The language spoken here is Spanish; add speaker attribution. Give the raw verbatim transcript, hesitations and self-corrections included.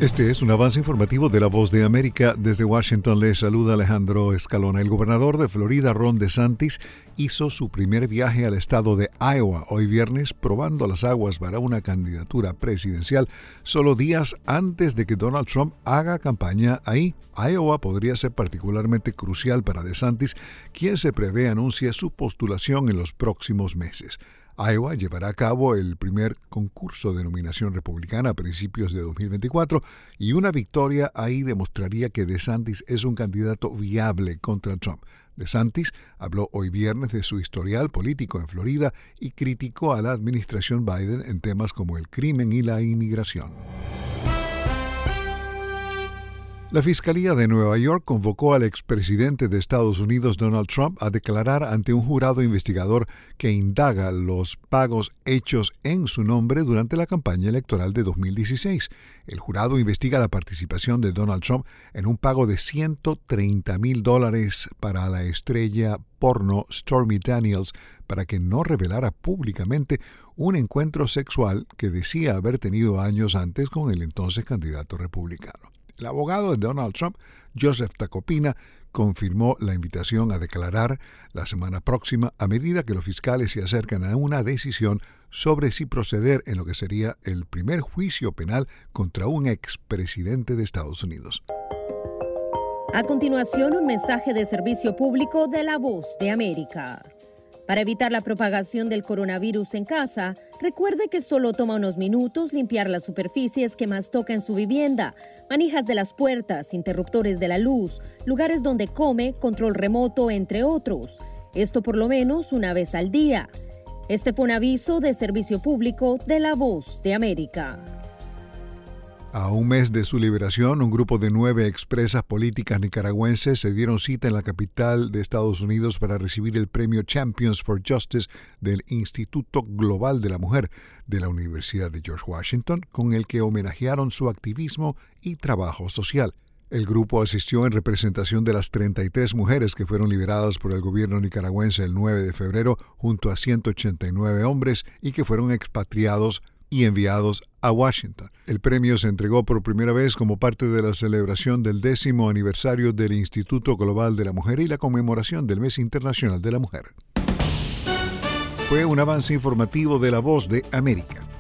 Speaker 1: Este es un avance informativo de La Voz de América. Desde Washington les saluda Alejandro Escalona. El gobernador de Florida, Ron DeSantis, hizo su primer viaje al estado de Iowa hoy viernes, probando las aguas para una candidatura presidencial solo días antes de que Donald Trump haga campaña ahí. Iowa podría ser particularmente crucial para DeSantis, quien se prevé anuncie su postulación en los próximos meses. Iowa llevará a cabo el primer concurso de nominación republicana a principios de dos mil veinticuatro y una victoria ahí demostraría que DeSantis es un candidato viable contra Trump. DeSantis habló hoy viernes de su historial político en Florida y criticó a la administración Biden en temas como el crimen y la inmigración. La Fiscalía de Nueva York convocó al expresidente de Estados Unidos, Donald Trump, a declarar ante un jurado investigador que indaga los pagos hechos en su nombre durante la campaña electoral de dos mil dieciséis. El jurado investiga la participación de Donald Trump en un pago de ciento treinta mil dólares para la estrella porno Stormy Daniels para que no revelara públicamente un encuentro sexual que decía haber tenido años antes con el entonces candidato republicano. El abogado de Donald Trump, Joseph Tacopina, confirmó la invitación a declarar la semana próxima a medida que los fiscales se acercan a una decisión sobre si proceder en lo que sería el primer juicio penal contra un expresidente de Estados Unidos.
Speaker 2: A continuación, un mensaje de servicio público de La Voz de América. Para evitar la propagación del coronavirus en casa, recuerde que solo toma unos minutos limpiar las superficies que más toca en su vivienda, manijas de las puertas, interruptores de la luz, lugares donde come, control remoto, entre otros. Esto por lo menos una vez al día. Este fue un aviso de servicio público de La Voz de América.
Speaker 1: A un mes de su liberación, un grupo de nueve expresas políticas nicaragüenses se dieron cita en la capital de Estados Unidos para recibir el premio Champions for Justice del Instituto Global de la Mujer de la Universidad de George Washington, con el que homenajearon su activismo y trabajo social. El grupo asistió en representación de las treinta y tres mujeres que fueron liberadas por el gobierno nicaragüense el nueve de febrero, junto a ciento ochenta y nueve hombres y que fueron expatriados y enviados a Washington. El premio se entregó por primera vez como parte de la celebración del décimo aniversario del Instituto Global de la Mujer y la conmemoración del Mes Internacional de la Mujer. Fue un avance informativo de La Voz de América.